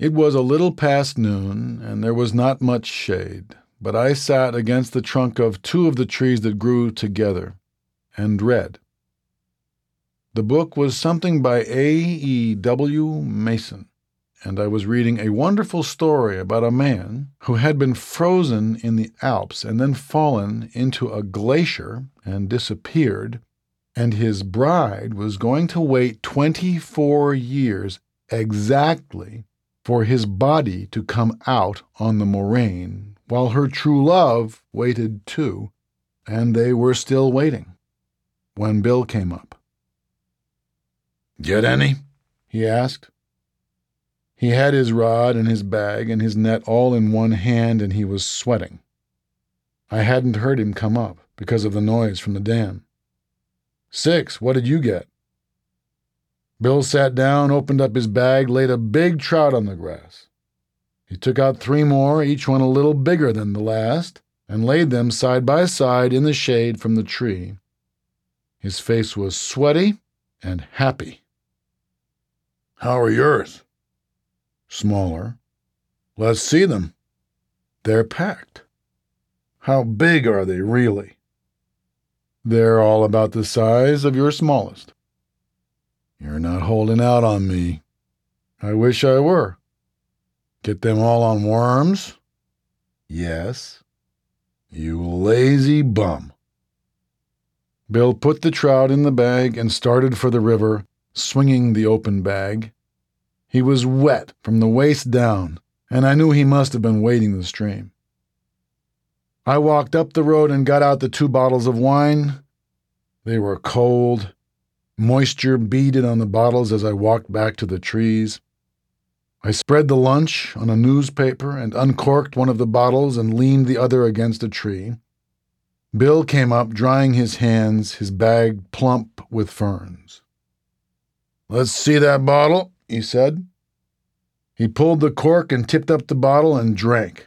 It was a little past noon, and there was not much shade, but I sat against the trunk of two of the trees that grew together, and read. The book was something by A.E.W. Mason, and I was reading a wonderful story about a man who had been frozen in the Alps and then fallen into a glacier and disappeared, and his bride was going to wait 24 years exactly for his body to come out on the moraine, while her true love waited too, and they were still waiting, when Bill came up. "Get any?" he asked. He had his rod and his bag and his net all in one hand, and he was sweating. I hadn't heard him come up because of the noise from the dam. "6, what did you get?" Bill sat down, opened up his bag, laid a big trout on the grass. He took out 3 more, each one a little bigger than the last, and laid them side by side in the shade from the tree. His face was sweaty and happy. "How are yours?" "Smaller." "Let's see them." "They're packed." "How big are they, really?" "They're all about the size of your smallest." "You're not holding out on me." "I wish I were." "Get them all on worms?" "Yes." "You lazy bum." Bill put the trout in the bag and started for the river, swinging the open bag. He was wet from the waist down, and I knew he must have been wading the stream. I walked up the road and got out the 2 bottles of wine. They were cold. Moisture beaded on the bottles as I walked back to the trees. I spread the lunch on a newspaper and uncorked one of the bottles and leaned the other against a tree. Bill came up, drying his hands, his bag plump with ferns. "Let's see that bottle," he said. He pulled the cork and tipped up the bottle and drank.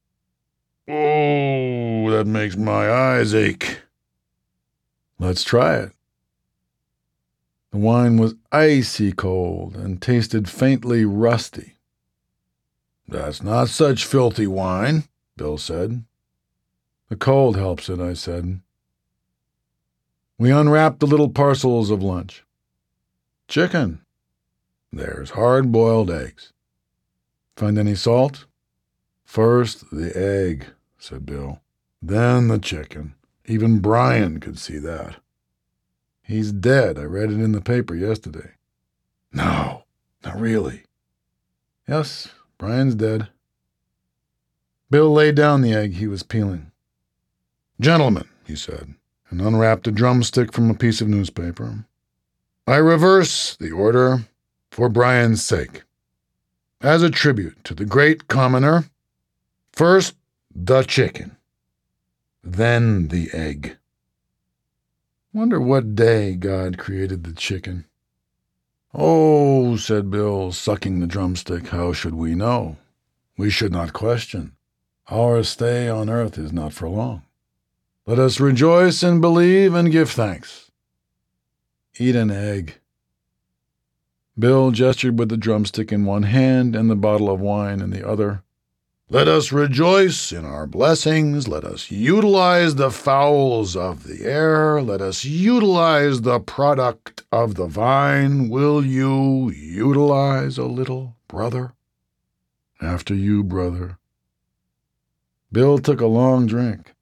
"Oh, that makes my eyes ache." "Let's try it." The wine was icy cold and tasted faintly rusty. "That's not such filthy wine," Bill said. "The cold helps it," I said. We unwrapped the little parcels of lunch. "Chicken." "There's hard-boiled eggs." "Find any salt?" "First the egg," said Bill. "Then the chicken. Even Brian could see that." "He's dead. I read it in the paper yesterday." "No, not really." "Yes, Brian's dead." Bill laid down the egg he was peeling. "Gentlemen," he said, and unwrapped a drumstick from a piece of newspaper, "I reverse the order for Brian's sake. As a tribute to the great commoner, first the chicken, then the egg." Wonder what day God created the chicken. "Oh," said Bill, sucking the drumstick, "how should we know? We should not question. Our stay on earth is not for long. Let us rejoice and believe and give thanks. Eat an egg." Bill gestured with the drumstick in one hand and the bottle of wine in the other. "Let us rejoice in our blessings. Let us utilize the fowls of the air. Let us utilize the product of the vine. Will you utilize a little, brother?" "After you, brother." Bill took a long drink.